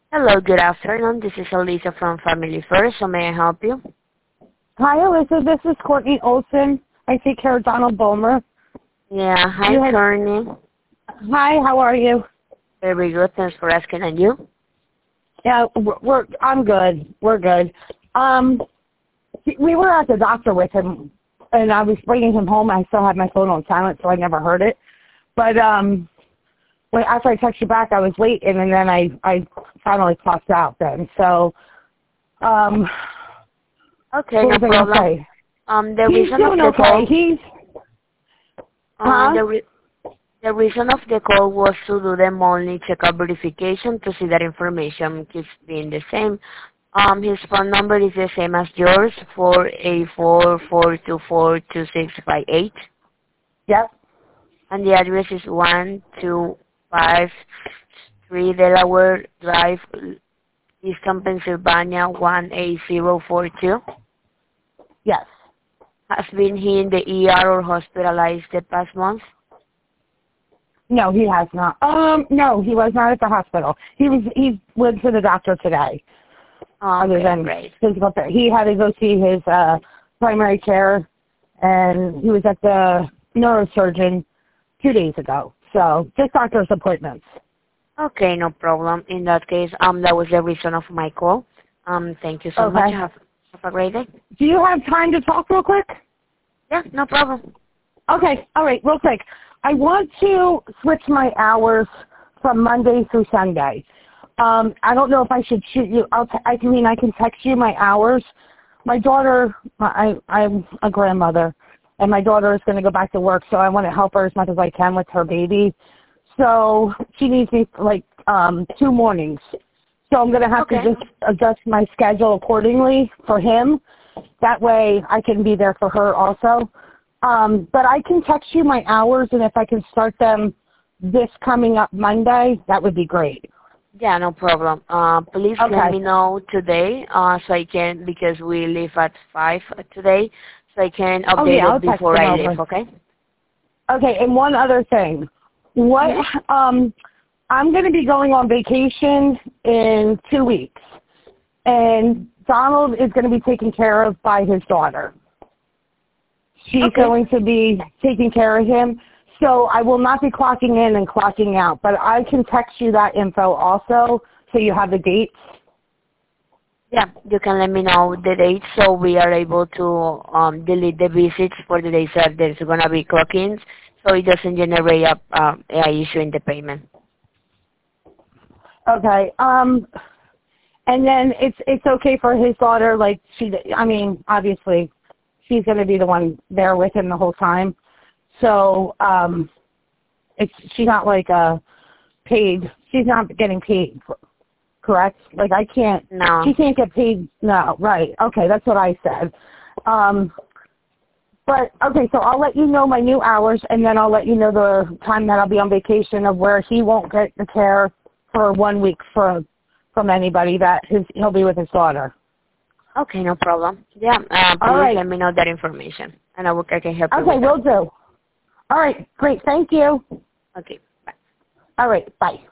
Hello, good afternoon. This is Elisa from Family First. How may I help you? Hi, Alyssa. This is Courtney Olson. I take care of Donald Bulmer. Yeah, hi, Courtney. Hi, how are you? Very good. Thanks for asking. And you? Yeah, I'm good. We're good. We were at the doctor with him, and I was bringing him home. I still had my phone on silent, so I never heard it. But after I texted you back, I was waiting, and then I finally clocked out then. So, Okay, what no was I going to problem. say? The He's reason of doing the call. okay. The reason of the call was to do the monthly checkup verification to see that information keeps being the same. His phone number is the same as yours, 484-424-2658. Yep. And the address is 1253 Delaware Drive, Easton, Pennsylvania, 18042. Yes. Has been he in the ER or hospitalized the past month? No, he has not. No, he was not at the hospital. He went to the doctor today. Other than great. physical therapy. He had to go see his primary care, and he was at the neurosurgeon 2 days ago. So just doctor's appointments. Okay, no problem. In that case, that was the reason of my call. Thank you so much. Have a great day. Do you have time to talk real quick? Yeah, no problem. Okay, all right, real quick. I want to switch my hours from Monday through Sunday. I don't know if I should shoot you. I can text you my hours. My daughter, I'm a grandmother, and my daughter is going to go back to work, so I want to help her as much as I can with her baby. So she needs me like 2 mornings. So I'm going to have to just adjust my schedule accordingly for him. That way I can be there for her also. But I can text you my hours, and if I can start them this coming up Monday, that would be great. Yeah, no problem. Please let me know today, so I can, because we leave at 5 today, so I can update it before I leave, okay? Okay, and one other thing. I'm going to be going on vacation in 2 weeks, and Donald is going to be taken care of by his daughter. She's going to be taking care of him. So I will not be clocking in and clocking out, but I can text you that info also so you have the dates. Yeah, you can let me know the dates so we are able to delete the visits for the days that there's going to be clock-ins, so it doesn't generate a issue in the payment. Okay. And then it's okay for his daughter, like obviously she's going to be the one there with him the whole time. So she's not like paid. She's not getting paid, correct? Like I can't. No. She can't get paid. No, right? Okay, that's what I said. But okay, so I'll let you know my new hours, and then I'll let you know the time that I'll be on vacation of where he won't get the care for 1 week from anybody. That he'll be with his daughter. Okay, no problem. Yeah, please let me know that information, and I can help you. Okay, will do. All right, great. Thank you. Okay, bye. All right, bye.